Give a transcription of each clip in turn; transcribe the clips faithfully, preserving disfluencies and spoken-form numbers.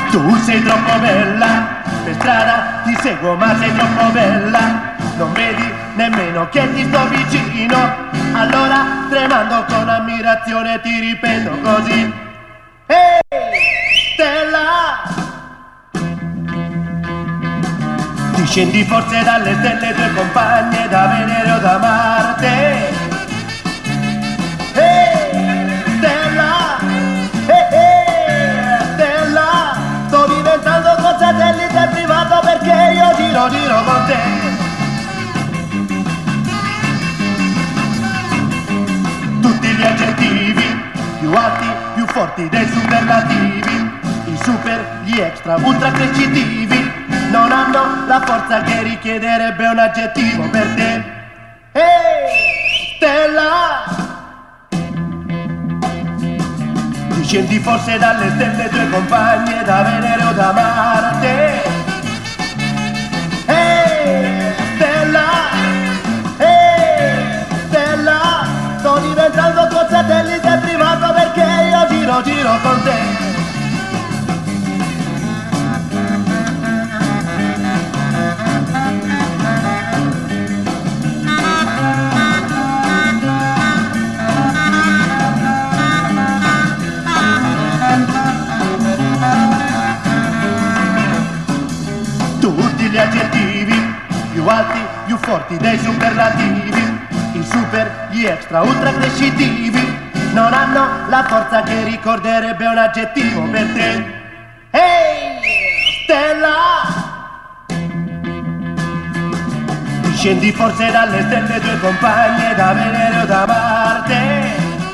Tu sei troppo bella, per strada ti seguo ma sei troppo bella. Non vedi nemmeno che ti sto vicino, allora tremando con ammirazione ti ripeto così. Ehi, stella! Ti scendi forse dalle stelle tue compagne da Venere o da Marte. Ehi, stella! Ehi, ehi, stella! Sto diventando col satellite privato perché io giro, giro con te. Tutti gli aggettivi più alti, più forti dei superlativi, i super, gli extra, ultra crescitivi non hanno la forza che richiederebbe un aggettivo per te. Ehi, stella! Ti scendi forse dalle stelle tue compagne da Venere o da Marte. Ehi, stella! Ehi, stella! Sto diventando tuo satellite privato perché io giro, giro con te. Tutti gli aggettivi più alti, più forti dei superlativi, i super, gli extra, ultra crescitivi non hanno la forza che ricorderebbe un aggettivo per te. Ehi, stella! Ti scendi forse dalle stelle tue compagne da Venere o da Marte.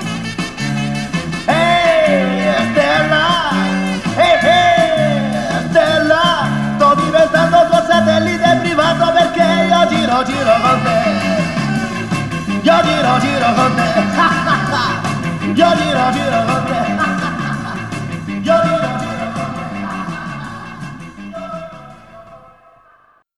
Ehi, stella! Ehi, ehi, stella! Sto diventando tuo satellite privato perché io giro, giro con te. Io giro, giro con te. Io giro, giro con te.